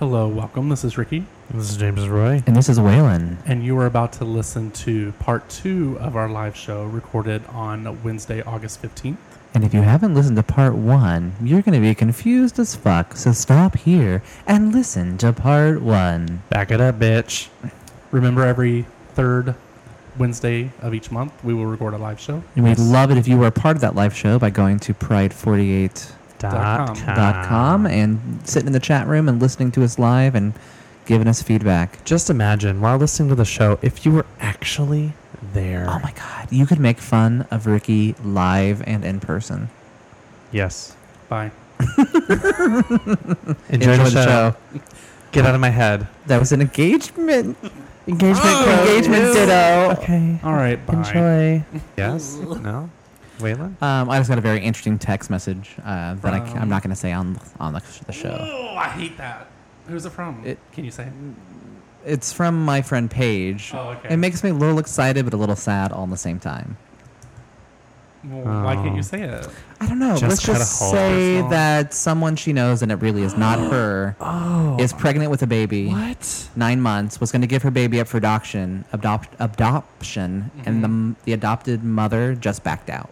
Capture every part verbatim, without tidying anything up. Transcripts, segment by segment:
Hello, welcome. This is Ricky. This is James Roy. And this is Waylon. And you are about to listen to part two of our live show recorded on Wednesday, August fifteenth. And if you haven't listened to part one, you're going to be confused as fuck. So stop here and listen to part one. Back it up, bitch. Remember, every third Wednesday of each month, we will record a live show. And we'd love it if you were a part of that live show by going to pride forty-eight Dot com. dot com and sitting in the chat room and listening to us live and giving us feedback. Just imagine, while listening to the show, if you were actually there. Oh my God. You could make fun of Ricky live and in person. Yes. Bye. Enjoy, Enjoy the, the show. show. Get out of my head. That was an engagement. Engagement. Oh, engagement ew. ditto. Okay. All right, bye. Enjoy. Yes? No? Waylon? Um, I just got a very interesting text message uh, that I, From- I'm not going to say on on the, the show. Oh, I hate that. Who's it from? It- Can you say it? It's from my friend Paige. Oh, okay. It makes me a little excited but a little sad all at the same time. Well, why can't Oh. you say it? I don't know. Just Let's try to just hold say yourself. that someone she knows, and it really is not her, Oh. is pregnant with a baby. What? Nine months, was going to give her baby up for adoption, adopt, adoption, and the, the adopted mother just backed out.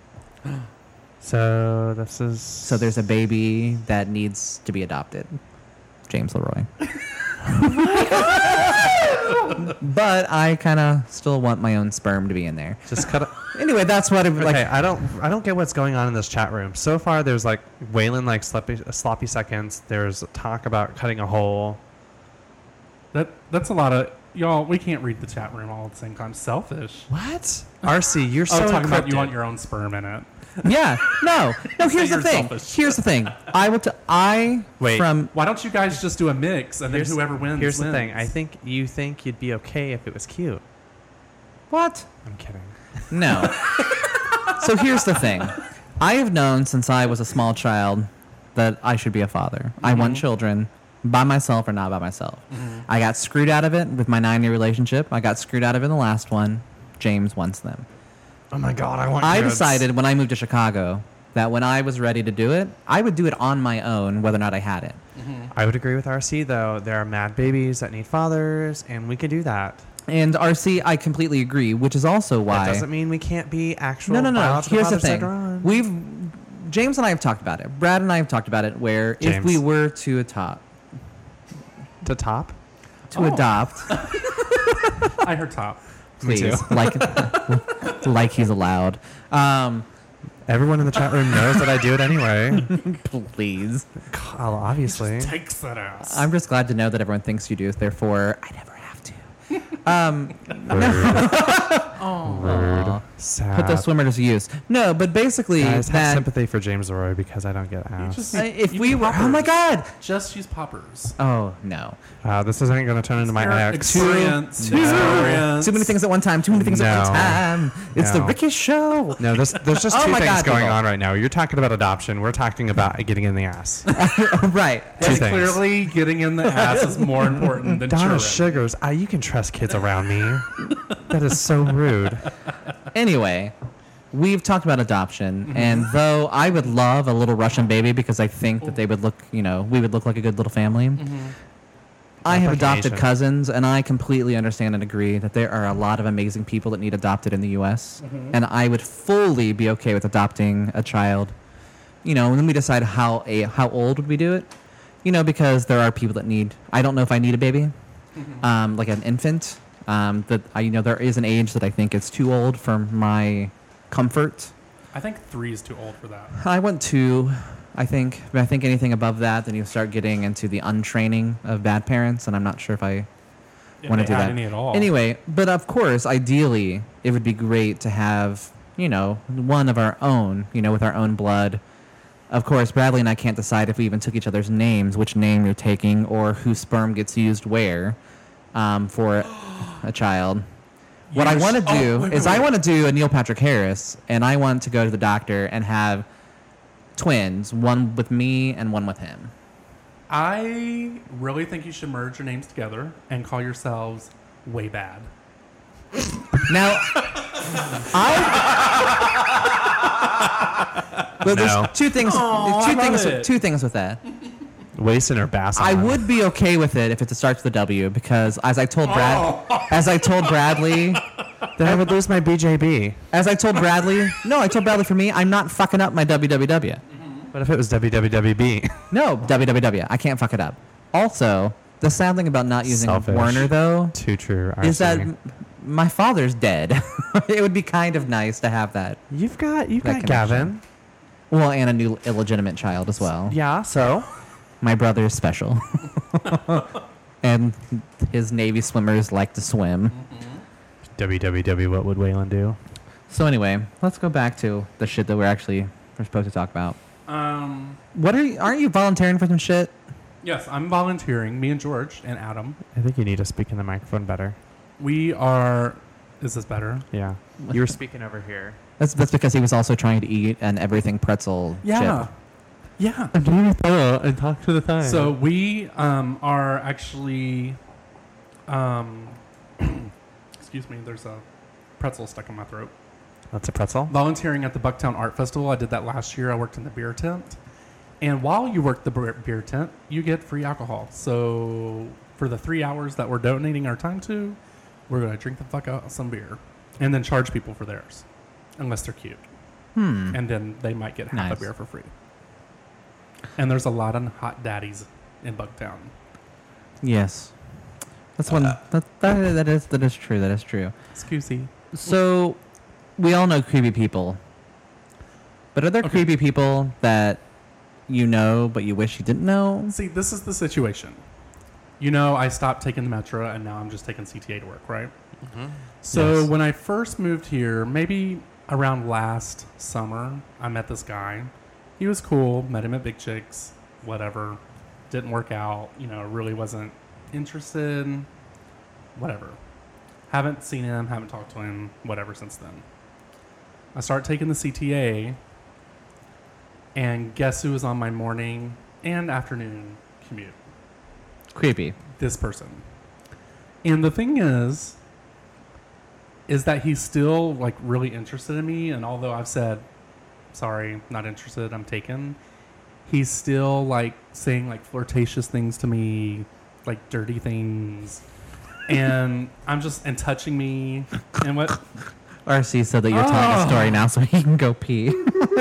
So this is... So there's a baby that needs to be adopted. James Leroy. But I kind of still want my own sperm to be in there. Just cut it. Anyway, that's what it like. Okay, I don't I don't get what's going on in this chat room. So far, there's like Waylon like sloppy, sloppy seconds. There's talk about cutting a hole. That That's a lot of... Y'all, we can't read the chat room all at the same time. Selfish. What? R C, you're Oh, so talking about encrypted. you want your own sperm in it. Yeah, no, no. Say Here's the you're thing. selfish. Here's the thing. I will. T- I Wait. from Why don't you guys just do a mix and then Here's- whoever wins Here's the wins? thing. I think you think you'd be okay if it was cute. what? I'm kidding. No. So here's the thing. I have known since I was a small child that I should be a father. I want children by myself or not by myself. I got screwed out of it with my nine-year relationship. I got screwed out of it in the last one. James wants them. Oh my God, I want. I kids. decided when I moved to Chicago that when I was ready to do it, I would do it on my own, whether or not I had it. I would agree with R C though. There are mad babies that need fathers, and we could do that. And R C, I completely agree, which is also why. That doesn't mean we can't be actual. No, no, no. biological Here's the fathers thing. later on. We've James and I have talked about it. Brad and I have talked about it. Where if James. we were to adopt, to top. to Oh. adopt, I heard top. Me too. please, like, like he's allowed. Um, Everyone in the chat room knows that I do it anyway. please. Well, obviously. Takes that ass. I'm just glad to know that everyone thinks you do. Therefore, I never have to. Um, Rude. Sad. put those swimmers to use. No, but basically, Guys, have that sympathy for James Leroy because I don't get ass. just- uh, if You we need were, oh my poppers. God. Just use poppers. Oh no. Uh, this isn't going to turn into my ex. Experience. No. Experience. Too many things at one time. Too many things at one No. time. It's the No. Ricky Show. No, there's, there's just Oh two my things God, going people. on right now. You're talking about adoption. We're talking about getting in the ass. Right. Two And things. clearly, getting in the ass is more important than Donna children. Sugars, ah, you can trust kids around me. That is so rude. Anyway, we've talked about adoption, and though I would love a little Russian baby because I think that they would look, you know, we would look like a good little family. I have adopted Application. cousins, and I completely understand and agree that there are a lot of amazing people that need adopted in the U S And I would fully be okay with adopting a child. You know, and then we decide how a how old would we do it. You know, because there are people that need. I don't know if I need a baby, um, like an infant. Um, that I, you know, there is an age that I think is too old for my comfort. I think three is too old for that. I went two. I think. I think anything above that, then you start getting into the untraining of bad parents, and I'm not sure if I If want to they do had that. any at all. Anyway, but of course, ideally, it would be great to have, you know, one of our own, you know, with our own blood. Of course, Bradley and I can't decide if we even took each other's names, which name you're taking, or whose sperm gets used where um, for a child. What I You want to sh- oh, do wait, is wait, I wait. want to do a Neil Patrick Harris, and I want to go to the doctor and have twins, one with me and one with him. I really think you should merge your names together and call yourselves Way Bad. Now, I. But No. there's two things. Aw, two I love things. it. Two things with that. Wasting her bass. I on. would be okay with it if it starts with a W because, as I told Brad, Oh. as I told Bradley, Then I would lose my B J B. as I told Bradley, no, I told Bradley for me, I'm not fucking up my W W W. What if it was W W W B? No, W W W. I can't fuck it up. Also, the sad thing about not using Selfish. Warner though Too true. is that R C. m- my father's dead. It would be kind of nice to have that. you've got you've that got Gavin. connection. Well, and a new illegitimate child as well. Yeah. So My brother is special. And his Navy swimmers like to swim. W W W. What would Waylon do? So anyway, let's go back to the shit that we're actually we're supposed to talk about. Um, What are you, aren't you volunteering for some shit? yes, I'm volunteering. Me and George and Adam. I think you need to speak in the microphone better. We are. Is this better? Yeah. You were speaking over here. That's that's because he was also trying to eat an everything pretzel Yeah. chip. Yeah. I'm doing a photo and talk to the time. So we um, are actually. Um, excuse me. There's a pretzel stuck in my throat. that's a pretzel. Volunteering at the Bucktown Art Festival. I did that last year. I worked in the beer tent. And while you work the beer beer tent, you get free alcohol. So for the three hours that we're donating our time to, we're going to drink the fuck out of some beer and then charge people for theirs, unless they're cute. Hmm. And then they might get half Nice. a beer for free. And there's a lot of hot daddies in Bucktown. Yes. That's one. That, that that is that is true. That is true. Excuse me. So we all know creepy people. But are there Okay. creepy people that you know but you wish you didn't know? See, this is the situation. You know, I stopped taking the Metro and now I'm just taking C T A to work, right? So Yes. when I first moved here, maybe around last summer, I met this guy. He was cool. Met him at Big Chicks. Whatever. Didn't work out. You know, really wasn't interested. Whatever. Haven't seen him. Haven't talked to him. Whatever since then. I start taking the C T A. And guess who was on my morning and afternoon commute? Creepy. This person. And the thing is, is that he's still like really interested in me. And although I've said, sorry, not interested, I'm taken, he's still like saying like flirtatious things to me, like dirty things. And I'm just, and touching me. And what? R C said that you're telling a Oh. story now so he can go pee.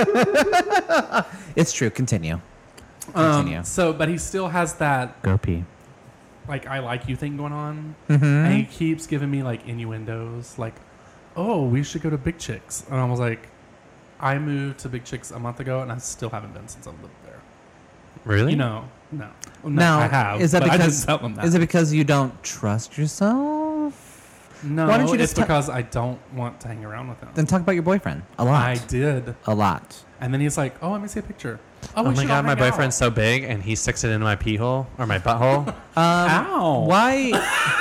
It's true. Continue. Continue. Um, so, but he still has that Go pee. like I like you thing going on. Mm-hmm. And he keeps giving me like innuendos, like, "Oh, we should go to Big Chicks." And I was like, "I moved to Big Chicks a month ago, and I still haven't been since I lived there." Really? You know, no, no, Now, I have. is that but I because didn't tell him that. is it because you don't trust yourself? no, why don't you it's just te- because I don't want to hang around with him. Then talk about your boyfriend a lot. I did, A lot. and then he's like, "Oh, let me see a picture." Oh, Oh we my should god, all my hang boyfriend's out. so big and he sticks it into my pee hole or my butthole. Um, Ow. Why?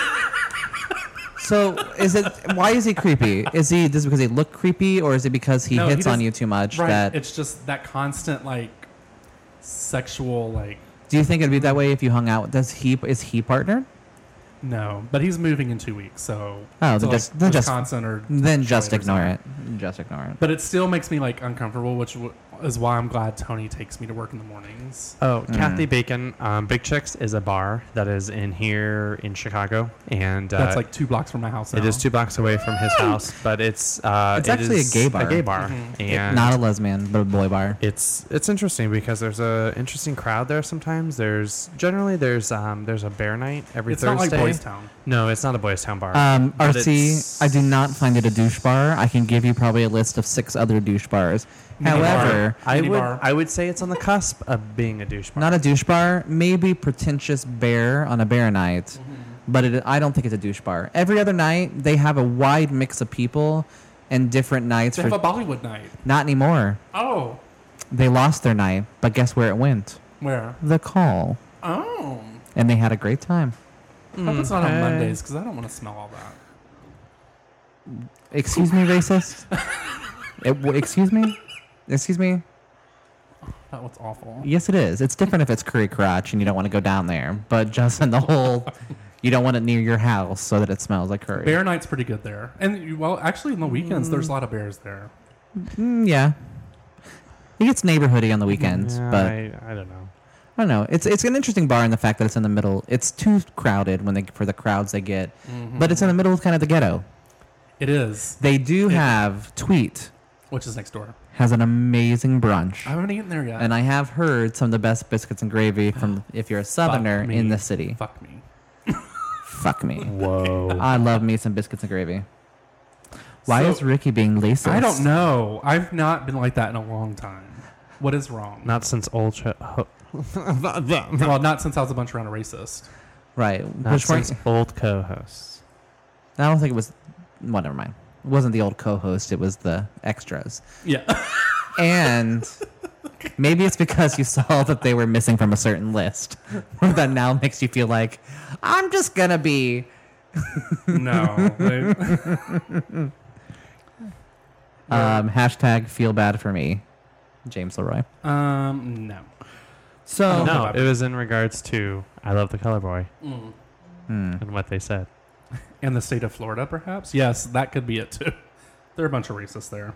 So is it? Why is he creepy? Is he just because he look creepy, or is it because he No, he hits on doesn't- you too much? Right. That It's just that constant like sexual like. do you think it'd be that way if you hung out? Does he? Is he partnered? No, but he's moving in two weeks, so Oh, to, then just- like, then just- Wisconsin or Then just Detroit or ignore something. it. Just ignore it. But it still makes me like uncomfortable, which w- is why I'm glad Tony takes me to work in the mornings. Oh, Mm. Kathy Bacon, um, Big Chicks is a bar that is in here in Chicago, and uh, That's like two blocks from my house. it now. is two blocks away from his house, but it's uh, It's it actually a is gay bar. A gay bar, Mhm. and Not a lesbian, but a boy bar. it's it's interesting because there's a interesting crowd there. Sometimes there's generally there's um there's a bear night every It's Thursday. not like Boys Town. No, it's not a Boys Town bar. Um, But R C, it's- I do not find it a douche bar. I can give you probably a list of six other douche bars. Mini However, I Mini would bar. I would say it's on the cusp of being a douche bar. not a douche bar, maybe pretentious bear on a bear night, but it, I don't think it's a douche bar. Every other night, they have a wide mix of people and different nights. They For, have a Bollywood night. not anymore. Oh, They lost their night, but guess where it went? where? The Call. Oh, And they had a great time. I hope it's not on Okay. Mondays because I don't want to smell all that. Excuse me, racist? It, w- excuse me? Excuse me? That was awful. Yes, it is. It's different if it's curry crotch and you don't want to go down there, but just in the whole, you don't want it near your house so that it smells like curry. Bear night's pretty good there, and you- well, actually, in the weekends, there's a lot of bears there. Mm, yeah. It gets neighborhoody on the weekends, Yeah, but I, I don't know. I don't know. It's it's an interesting bar in the fact that it's in the middle. It's too crowded when they for the crowds they get, Mhm. but it's in the middle of kind of the ghetto. It is, They do It- have Tweet which is next door. has an amazing brunch. I haven't eaten there yet. And I have heard some of the best biscuits and gravy from if you're a southerner me. in the city. Fuck me. Fuck me. Whoa. I love me some biscuits and gravy. Why So- is Ricky being racist? I don't know. I've not been like that in a long time. What is wrong? Not since old. Cho- ho- well, not since I was a bunch around a racist. Right. Not Which one? since old co-hosts. I don't think it was. Well, never mind. It wasn't the old co-host. It was the extras. Yeah. And maybe it's because you saw that they were missing from a certain list that now makes you feel like I'm just gonna be. no. They- Um, hashtag feel bad for me, James Leroy. um. No. So No, about it was in regards to I love the color boy Mm. Hmm. and what they said. In the state of Florida, perhaps. Yes, that could be it too. There are a bunch of racists there.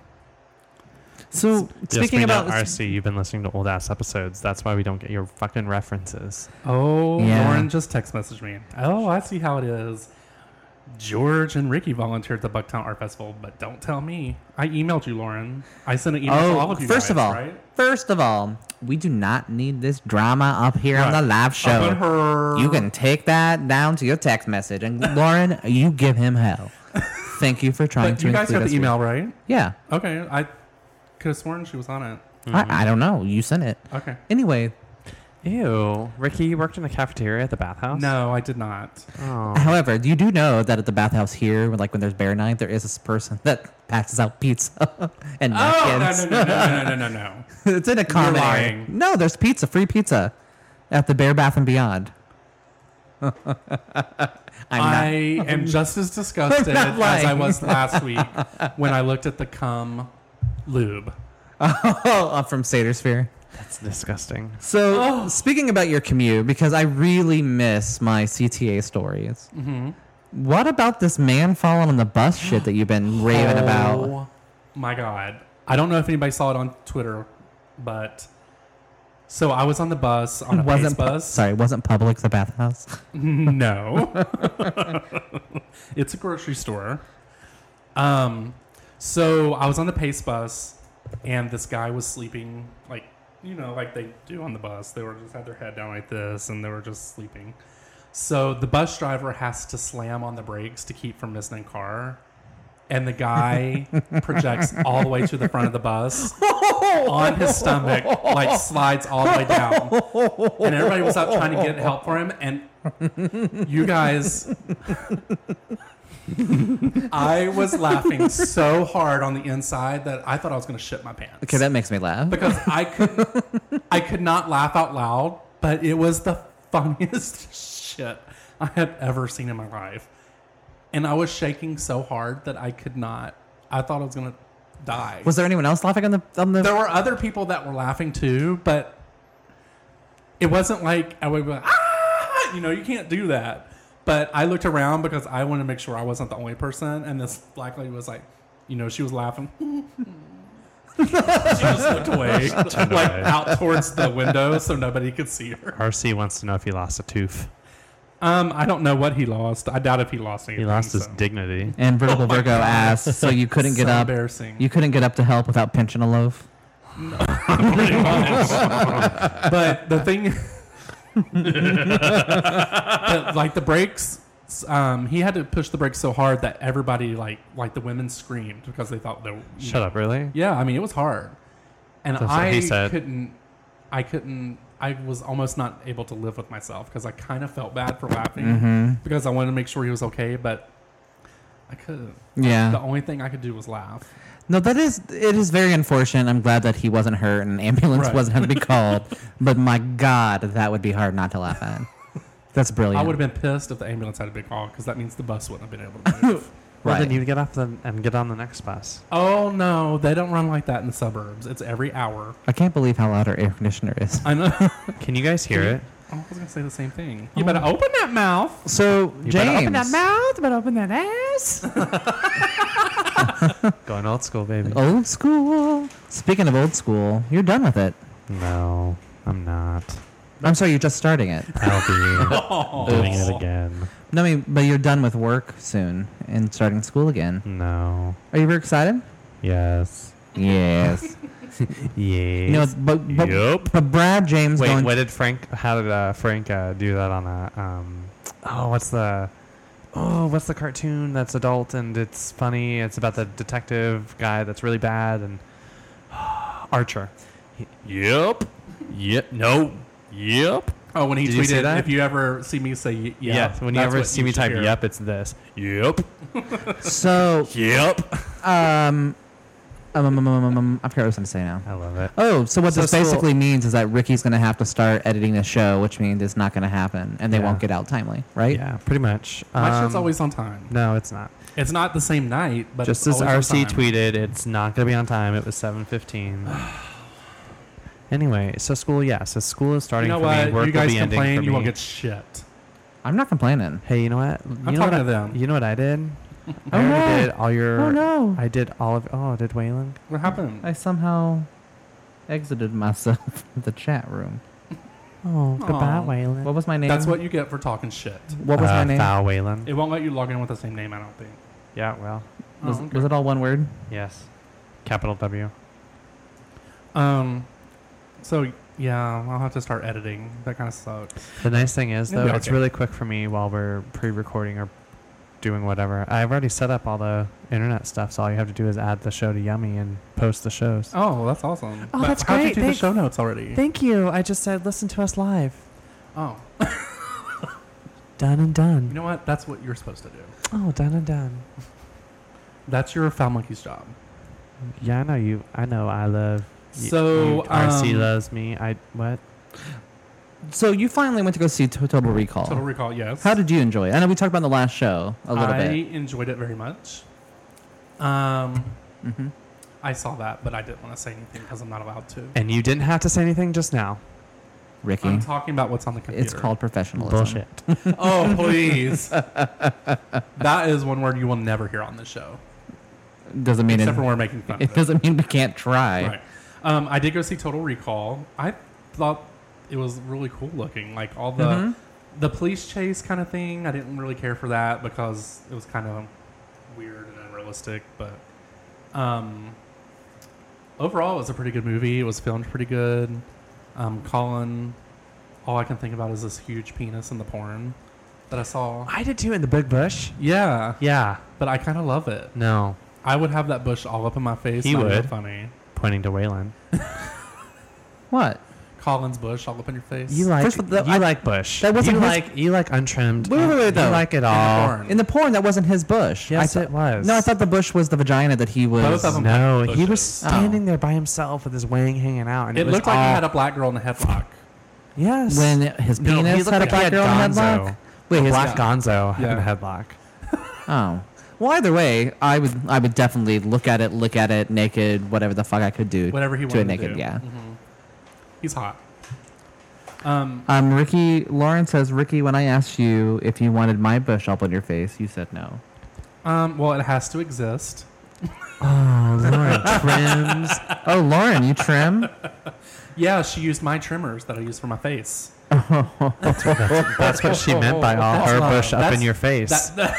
So Just speaking we know, about R C, you've been listening to old ass episodes. That's why we don't get your fucking references. Oh, Yeah. Lauren just text messaged me. Oh, I see how it is. George and Ricky volunteered at the Bucktown Art Festival, but don't tell me. I emailed you, Lauren. I sent an email to all oh, of you first guys, of all, right? first of all, we do not need this drama up here on Right. the live Up show. in her- You can take that down to your text message, and Lauren, you give him hell. Thank you for trying But to you guys include got us the here. email, right? Yeah, Okay, I could have sworn she was on it. I, I don't know. You sent it Okay. anyway. Ew. Ricky, you worked in a cafeteria at the bathhouse? No, I did not. Oh. However, you do know that at the bathhouse here, when, like when there's bear night, there is this person that passes out pizza and Oh, no, napkins. no, no, no, no, no, no, no. It's in a common area. lying. No, there's pizza, free pizza, at the Bear Bath and Beyond. I'm I not. am just as disgusted I'm not as lying. I was last week when I looked at the cum lube. Oh, I'm from Satyr That's disgusting. So, Oh. speaking about your commute, because I really miss my C T A stories. Mm-hmm. What about this man falling on the bus shit that you've been raving about? Oh my God. I don't know if anybody saw it on Twitter, but so I was on the bus on a pace Wasn't pu- bus. sorry, wasn't Publix the bathhouse? No. It's a grocery store. Um, so I was on the pace bus, and this guy was sleeping, like, you know, like they do on the bus. They were just had their head down like this, and they were just sleeping. So the bus driver has to slam on the brakes to keep from missing a car. And the guy projects all the way to the front of the bus on his stomach, like slides all the way down. And everybody was up trying to get help for him. And you guys, I was laughing so hard on the inside that I thought I was going to shit my pants. Okay, that makes me laugh. Because I could, I could not laugh out loud, but it was the funniest shit I had ever seen in my life. And I was shaking so hard that I could not. I thought I was gonna die. Was there anyone else laughing on the on the? There were other people that were laughing too, but it wasn't like I would be like, ah, you know, you can't do that. But I looked around because I wanted to make sure I wasn't the only person, and this black lady was like, you know, she was laughing. She just looked away, Turned like away. out towards the window, so nobody could see her. R C wants to know if he lost a tooth. Um, I don't know what he lost. I doubt if he lost anything. He lost his so. dignity. And Verbal Oh my Virgo God. asked, so you couldn't get So up. Embarrassing. You couldn't get up to help without pinching a loaf. Pretty much. But the thing, but like the brakes, um, he had to push the brakes so hard that everybody, like, like the women screamed because they thought they were. you Shut know. up, really? Yeah, I mean it was hard, and That's what I he said. couldn't. I couldn't. I was almost not able to live with myself because I kind of felt bad for laughing Mm-hmm. because I wanted to make sure he was okay, but I couldn't. The Yeah. only thing I could do was laugh. No, that is it is very unfortunate. I'm glad that he wasn't hurt and an ambulance Right. wasn't having to be called. But my God, that would be hard not to laugh at. That's brilliant. I would have been pissed if the ambulance had been called because that means the bus wouldn't have been able to move. Well, Right. then you get off the, and get on the next bus. Oh no, they don't run like that in the suburbs. It's every hour. I can't believe how loud our air conditioner is. I know. Can you guys hear it? I was gonna say the same thing. You better open that mouth. So, You James, better open that mouth, but open that ass. Going old school, baby. old school. Speaking of old school, you're done with it. No, I'm not. I'm sorry, you're just starting it. I'll be doing it again. No, I mean, but you're done with work soon and starting school again. No. Are you very excited? Yes. Yes. Yes. You know, but but, Yup. but Brad James Wait, going. what did Frank? How did uh, Frank uh, do that on a? Um, oh, what's the? Oh, what's the cartoon that's adult and it's funny? It's about the detective guy that's really bad and Archer. He, yep. Yep. No. Yep. Oh, when he Did you see tweeted, that? "If you ever see me say y- yeah, Yeah. when you that's ever what see me should type hear." yep, it's this. Yep. So, Yep. um, um, um, um, um, um, um, I forgot what I was going to say now. I love it. Oh, so what So this school- basically means is that Ricky's going to have to start editing the show, which means it's not going to happen, and they Yeah. won't get out timely, right? Yeah, pretty much. My shit's Um, always on time. No, it's not. It's not the same night, but Just it's as always R on C time. tweeted, it's not going to be on time. It was seven fifteen. Anyway, so school, yeah. So school is You starting know for what? me. Work You guys will be ending complain, for you me. won't get shit. I'm not complaining. Hey, you know what? I'm you know talking what to I, them. You know what I did? I Oh, already no. did all your. Oh no! I did all of. Oh, did Waylon? What happened? I somehow exited myself from the chat room. Oh, goodbye, Aw. Waylon. What was my name? That's what you get for talking shit. What was uh, my name? Foul Waylon. It won't let you log in with the same name, I don't think. Yeah, well, Was, Oh, okay. was it all one word? yes. Capital W. Um, so yeah, I'll have to start editing. That kind of sucks. The nice thing is, It'll though, be it's okay. really quick for me while we're pre-recording or doing whatever. I've already set up all the internet stuff, so all you have to do is add the show to Yummy and post the shows. Oh, well, that's awesome. Oh, But that's how'd great. you do the Thank- show notes already? Thank you. I just said listen to us live. Oh, Done and done. you know what? That's what you're supposed to do. Oh, done and done. That's your Foul Monkey's job. Yeah, I know you. I know. I love. y- So, you- R C um, loves me. I what? So you finally went to go see T- Total Recall. Total Recall, yes. How did you enjoy it? I know we talked about it in the last show a little I bit. enjoyed it very much. Um, Mm-hmm. I saw that, but I didn't want to say anything because I'm not allowed to. And you didn't have to say anything just now. Ricky, I'm talking about what's on the computer. it's called professionalism. Bullshit. Oh, please. That is one word you will never hear on this show. Doesn't mean Except it, for when we're making fun it of it. doesn't mean we can't try. Right. Um, I did go see Total Recall. I thought it was really cool looking. Like all the Mhm. the police chase kind of thing. I didn't really care for that because it was kind of weird and unrealistic. But um, overall, it was a pretty good movie. It was filmed pretty good. Um, Colin, all I can think about is this huge penis in the porn that I saw. I did too in the big bush. Yeah, Yeah. but I kind of love it. No. I would have that bush all up in my face. He not even would. Funny. Pointing to Waylon. What? Colin's bush all up in your face. You like First of all, you I- like bush. that wasn't you his- like you like untrimmed. Wait, wait, wait, You though. like it In the all. porn. In the porn, that wasn't his bush. Yes, I it was. No, I thought the bush was the vagina that he was. Both of them. No, had he was bushes. standing there by himself with his wang hanging out, and it, It was looked like all, he had a black girl in a headlock. yes. When his No, he penis looked had a like he black had girl in a Gonzo. headlock. Wait, a his black yeah. Gonzo had Yeah. a headlock. Oh. Well, either way, I would I would definitely look at it, look at it naked, whatever the fuck I could do. Whatever he to wanted it naked, to do. yeah. Mhm. He's hot. Um, Um, Ricky Lauren says, Ricky, when I asked you if you wanted my bush up on your face, you said no. um, well, it has to exist. Oh, Lauren trims. Oh, Lauren, you trim? Yeah, she used my trimmers that I use for my face. that's, that's what she meant by all her That's bush not- up in that's- your face. That,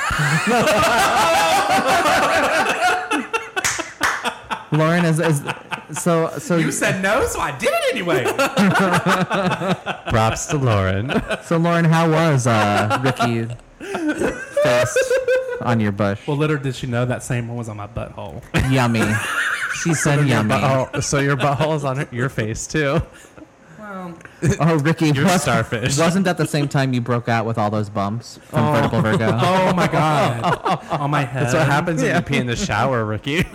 Lauren is, is so so you said no, so I did it anyway. Props to Lauren. so Lauren, how was uh, Ricky's face on your bush? Well, little did she know that same one was on my butthole. Yummy. She said yummy. Oh, so your butthole is on her- your face too. Well, Oh, Ricky, You're was, starfish. wasn't that the same time you broke out with all those bumps from Vertical Virgo? oh my god, on my head. That's what happens when you pee in the shower, Ricky.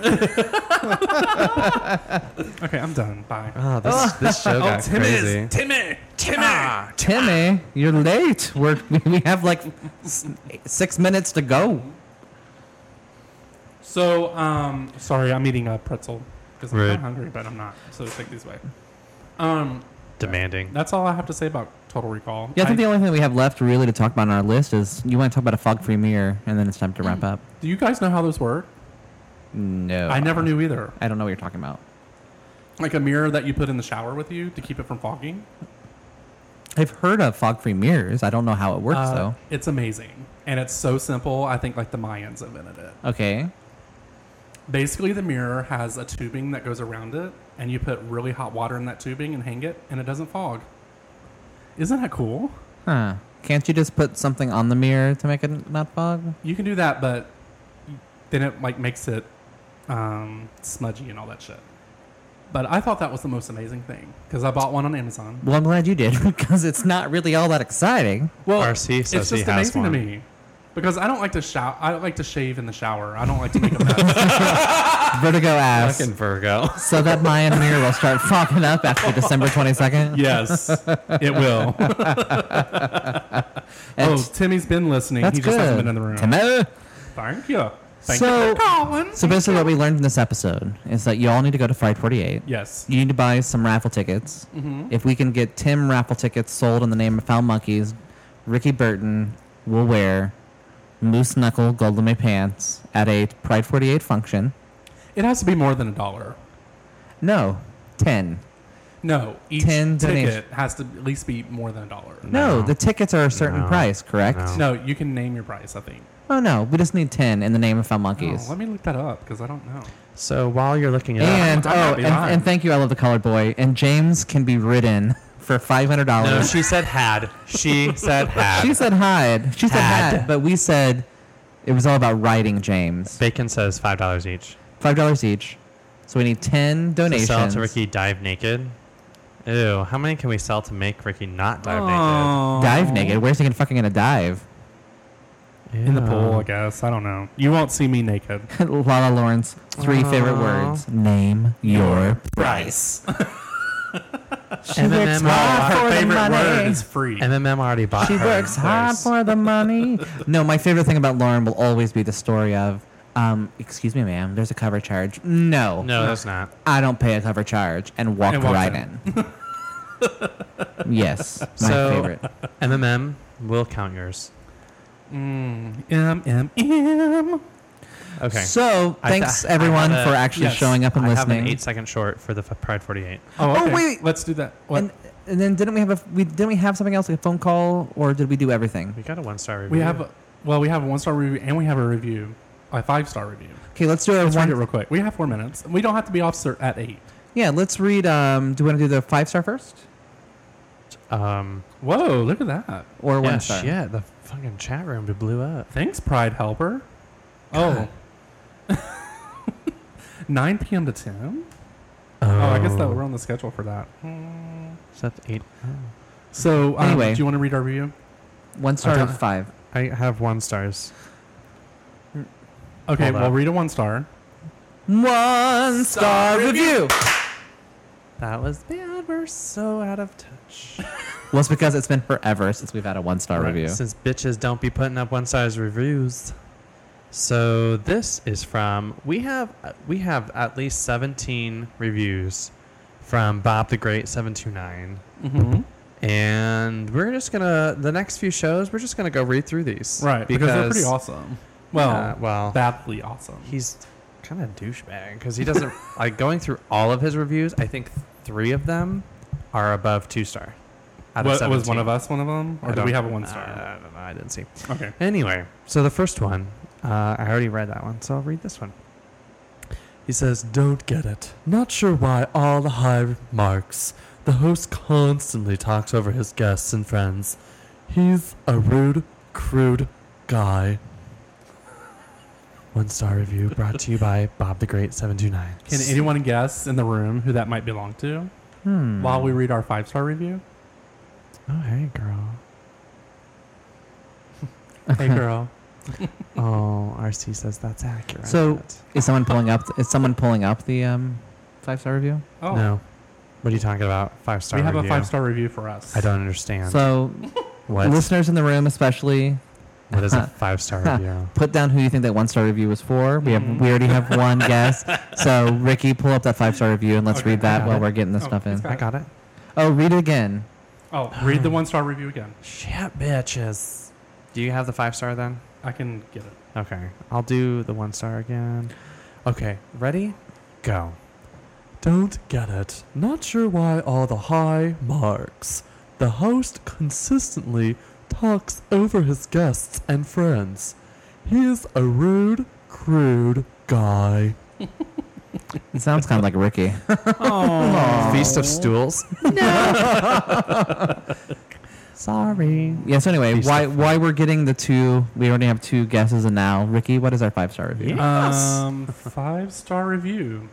Okay, I'm done. Bye. Oh, this, this show got crazy. Timmy, Timmy. Timmy, you're late. We're, we have like s- six minutes to go. So, um, sorry, I'm eating a pretzel because I'm Rude. kinda hungry, but I'm not. So take these away. Um, Demanding. that's all I have to say about Total Recall. Yeah, I think the only thing we have left really to talk about on our list is you want to talk about a fog-free mirror, and then it's time to wrap up. Do you guys know how those work? No, I never knew either. I don't know what you're talking about. Like a mirror that you put in the shower with you to keep it from fogging. I've heard of fog-free mirrors. I don't know how it works Uh, though. It's amazing. And it's so simple. I think like the Mayans invented it. Okay. Basically, the mirror has a tubing that goes around it, and you put really hot water in that tubing and hang it, and it doesn't fog. Isn't that cool? Huh. Can't you just put something on the mirror to make it not fog? You can do that, but then it like makes it um, smudgy and all that shit. But I thought that was the most amazing thing because I bought one on Amazon. Well, I'm glad you did because it's not really all that exciting. Well, R C says it's just he has amazing to one. me because I don't like to shower. I don't like to shave in the shower. I don't like to make a mess. Vertigo ass. Fucking Virgo. So that Mayan mirror will start fogging up after December twenty-second? Yes, it will. Oh, Timmy's been listening. That's he just good. hasn't been in the room. Timmy. Thank you. Thank So- you for calling. So basically what we learned in this episode is that you all need to go to Fright forty-eight. Yes. You need to buy some raffle tickets. Mm-hmm. If we can get Tim raffle tickets sold in the name of Foul Monkeys, Ricky Burton will wear moose knuckle gold lame pants at a Pride forty-eight function. It has to be more than a dollar. No, ten. No, each ten ticket donation. has to at least be more than a dollar. No, No. the tickets are a certain No. price, correct? No. No, you can name your price, I think. Oh no, we just need ten in the name of Foul Oh, Monkeys. let me look that up because I don't know. So while you're looking it up, and I'm oh, not and, behind. and thank you, I love the colored boy. And James can be ridden for five hundred dollars. no, she said had. She said had. She said hide. She said Had. had, but we said it was all about riding James. Bacon says five dollars each. Five dollars each. So we need ten To donations. sell to Ricky dive naked. Ew, how many can we sell to make Ricky not dive Oh. Dive naked. Where's he gonna fucking gonna dive? naked? In the Ew. pool, I guess. I don't know. You won't see me naked. Lala Lawrence. Three favorite Aw. words. Name your price. She M M M works are- hard Her for the favorite word money. is free. M M M already bought She her works hard theirs. for the money. No, my favorite thing about Lauren will always be the story of, um, excuse me, ma'am, there's a cover charge. No, No, that's not. I don't pay a cover charge, and walk And walks right in. in. Yes, my So- favorite. M M M will count yours. Mm, M, M, M. Okay. So, I thanks th- I everyone have a- for actually yes, showing up and I have an listening. eight second short for the f- Pride forty-eight. Oh, Oh, okay. wait. Let's do that. What? And, and then didn't we have a we didn't we have something else like a phone call, or did we do everything? We got a one star review. we have, a, well, we have a one star review and we have a review, a five star review. Okay, let's do a Let's read it one. real quick. We have four minutes. We don't have to be off cer- at eight. Yeah, let's read. Um, do you want to do the five star first, Um, Oh, Whoa, look at that. or one yeah, star? shit, the fucking chat room blew up. Thanks, Pride Helper. Oh. nine p.m. to ten? Oh, I guess that we're on the schedule for that. Is that eight? Oh. So, um, Anyway. do you want to read our review? One star don't- of five. I have one stars. Okay, Hold we'll up. read a one star. One star review. That was bad. We're so out of touch. Well, it's because it's been forever since we've had a one star Right. review. Since bitches don't be putting up one stars reviews. So this is from we have we have at least seventeen reviews from Bob the Great seven two nine. Mm-hmm. And we're just gonna the next few shows we're just gonna go read through these. Right, because, they're pretty awesome. Well, Yeah, well badly awesome. he's kind of douchebag because he doesn't like going through all of his reviews. I think three of them are above two star. Out of What, was one seventeen. of us one of them? Or I did we don't- have a one I, star? I don't know. I didn't see. Okay. Anyway, so the first one, uh, I already read that one, so I'll read this one. He says, "Don't get it. Not sure why all the high marks. The host constantly talks over his guests and friends. He's a rude, crude guy." One star review brought to you by Bob the Great seven two nine. Can anyone guess in the room who that might belong to Hmm. while we read our five star review? Oh, hey, girl. Hey, girl. Oh, R C says that's accurate. So- Is someone pulling up? Is someone pulling up the um, five star review? Oh, no. What are you talking about? Five star we have review. a five star review for us. I don't understand. So, what? listeners in the room, especially, What is a five star review? put down who you think that one star review was for. We have Mhm. we already have one guess. So, Ricky, pull up that five star review and let's Okay, read that got while it. we're getting this Oh, stuff he's in. got I got it. Oh, read it again. Oh, read the one star review again. Shit, bitches. Do you have the five star then? I can get it. Okay, I'll do the one star again. Okay, ready? Go. Don't get it. Not sure why all the high marks. The host consistently talks over his guests and friends. He is a rude, crude guy. It sounds kind of like Ricky. Oh, Feast of Stools. Sorry. Yeah. So anyway, Feast why of why we're getting the two? We already have two guesses, and now Ricky, what is our five star review? Um, five star review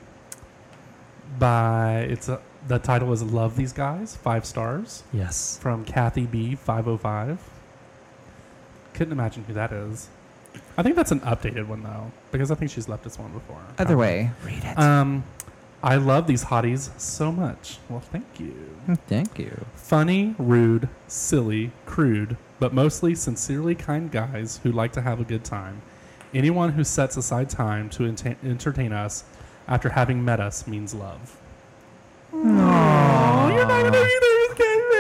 by it's a, the title is Love These Guys, five stars Yes. from Kathy B five oh five. Couldn't imagine who that is. I think that's an updated one though, because I think she's left us one before. Either way, read it. Um, I love these hotties so much. Well, thank you. Thank you. Funny, rude, silly, crude, but mostly sincerely kind guys who like to have a good time. Anyone who sets aside time to enta- entertain us after having met us means love. Aww. You're not gonna read those,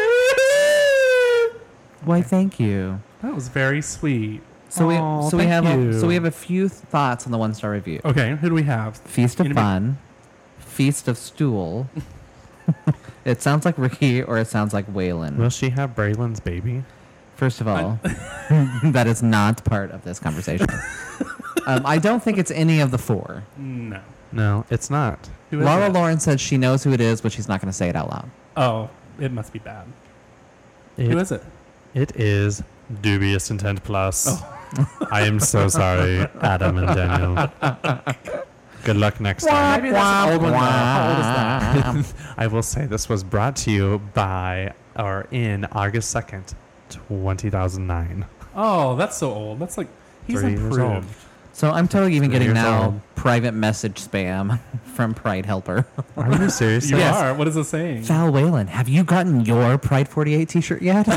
Why? Thank you. That was very sweet. So we Aw, so we thank have a, you. so we have a few thoughts on the one star review. Okay, who do we have? Feast of Anybody- Fun, Feast of Stool. It sounds like Ricky or it sounds like Waylon. Will she have Braylon's baby? First of all, that is not part of this conversation. um, I don't think it's any of the four. No. No, it's not. Who is Laura it? Lauren said she knows who it is, but she's not going to say it out loud. Oh, it must be bad. It, Who is it? It is Dubious Intent Plus. Oh. I am so sorry, Adam and Daniel. Good luck next time. Maybe that's an old one now. How old is that? I will say this was brought to you by or in August second, two thousand nine. Oh, that's so old. That's like he's Three years improved. old. So I'm totally even Three getting years now old. private message spam from Pride Helper. Are you serious? You Yes. are. What is it saying? Val Whalen, have you gotten your Pride forty-eight t-shirt yet?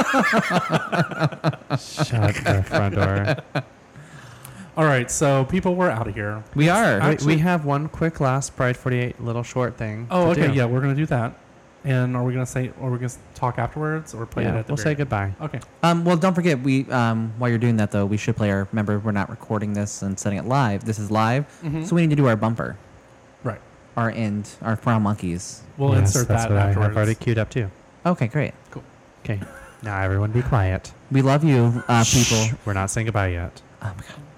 Shut the front door. All right, so people, we're out of here. We are. Wait, Actually- we have one quick last Pride forty-eight little short thing. Oh, to okay, do. yeah, we're gonna do that. And are we gonna say, or we're gonna talk afterwards, or play Yeah, it at the we'll very say goodbye. Okay. Um, well, don't forget, we um, while you're doing that, though, we should play our, remember, we're not recording this and setting it live. This is live, Mhm. so we need to do our bumper, Right. our end, our brown monkeys. We'll Yes, insert that's that what afterwards. I have already queued up too. Okay, great. Okay, now everyone be quiet. We love you, uh, people. Shh, we're not saying goodbye yet. Oh, my God.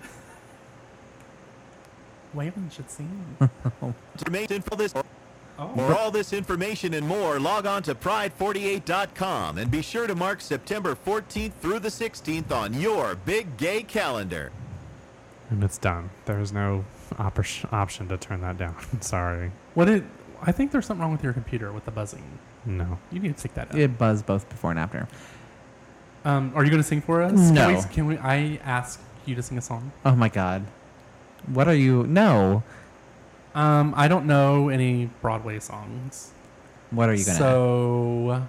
Waylon should sing. Information for this. Oh. For all this information and more, log on to pride forty-eight dot com and be sure to mark September fourteenth through the sixteenth on your big gay calendar. And it's done. There's no op- option to turn that down. Sorry. What did? I think there's something wrong with your computer with the buzzing. No. You need to take that out. It buzzed both before and after. Um, are you gonna sing for us? No. Can we, can we? I ask you to sing a song. Oh, my God. What are you? No. Um, I don't know any Broadway songs. What are you going to So,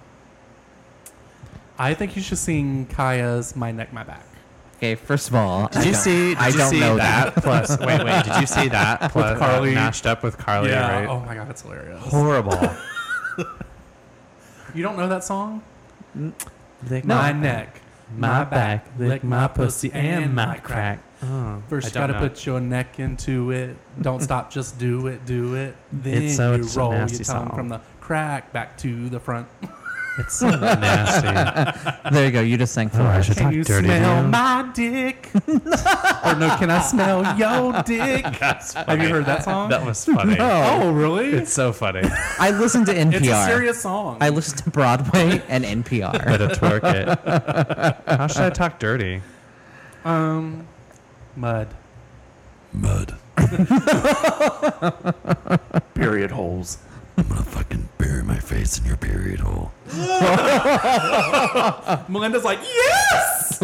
I think you should sing Kaya's "My Neck, My Back." Okay, first of all, Did I you don't- see? Did I you don't see know that? Plus, wait, wait. Did you see that? Plus, Carly. uh, mashed up with Carly. yeah. Right? Oh my God, it's hilarious. Horrible. You don't know that song? Lick My neck, my back, lick my pussy and my crack. Oh, First, I you don't gotta know. put your neck into it. Don't stop, just do it, do it. Then It's so- you it's a roll your nasty tongue song. from the crack back to the front. It's so nasty. There you go. You just sang for Oh, I us. should Can talk you dirty smell to you. my dick? Or no, can I smell your dick? Have you heard that song? That was funny. Oh, really? It's so funny. I listened to N It's P R. a serious song. I listened to Broadway and N P R. Better twerk it. How should I talk dirty? um, mud. Mud. Period holes. I'm gonna fucking bury my face in your period hole. Melinda's like, yes.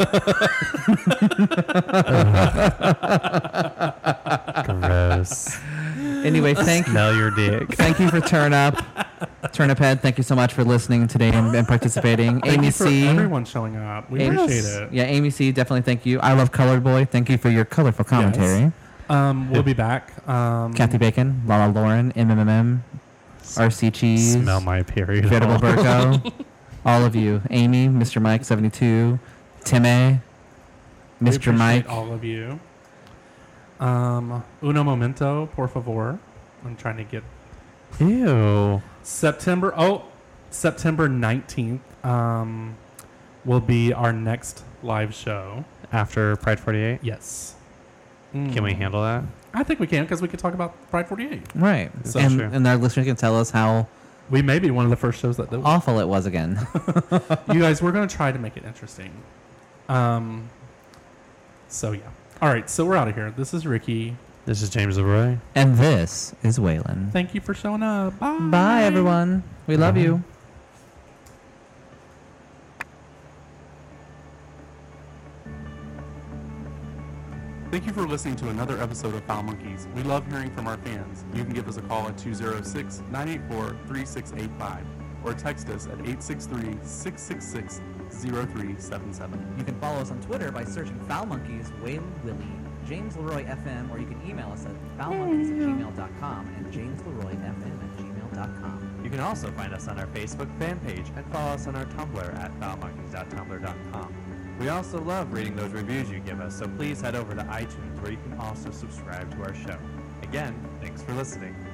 Gross. Anyway, thank Smell your dick. thank you for Turn Up. Turnip Head, thank you so much for listening today and, and participating. Thank Amy you for C. everyone showing up. We Amy- appreciate it. Yeah, Amy C. Definitely thank you. I love Colored Boy. Thank you for your colorful commentary. Um, we'll be back. Um, Kathy Bacon, Lala Lauren, M M M M, R C Cheese, Smell my period. Veritable hole. Burko, all of you. Amy, Mister Mike seventy-two, Timmy, we Mister appreciate Mike. all of you. Um, uno momento, por favor. I'm trying to get Ew. September. Oh, September nineteenth um, will be our next live show. After Pride forty-eight? Yes. Can we Mm. handle that? I think we can because we could talk about Pride forty-eight. Right. So and, true. and our listeners can tell us how We may be one of the first shows that do it. awful it was again. You guys, we're going to try to make it interesting. Um. So, yeah. All right. So, we're out of here. This is Ricky. This is James Leroy. And this is Waylon. Thank you for showing up. Bye. Bye, everyone. We love Bye. you. Thank you for listening to another episode of Foul Monkeys. We love hearing from our fans. You can give us a call at two oh six, nine eight four, three six eight five or text us at eight six three, six six six, zero three seven seven. You can follow us on Twitter by searching Foul Monkeys, Waylon Willie, James Leroy F M, or you can email us at foulmonkeys at gmail dot com and jamesleroyfm at gmail dot com. You can also find us on our Facebook fan page and follow us on our Tumblr at foul monkeys dot tumblr dot com. We also love reading those reviews you give us, so please head over to iTunes where you can also subscribe to our show. Again, thanks for listening.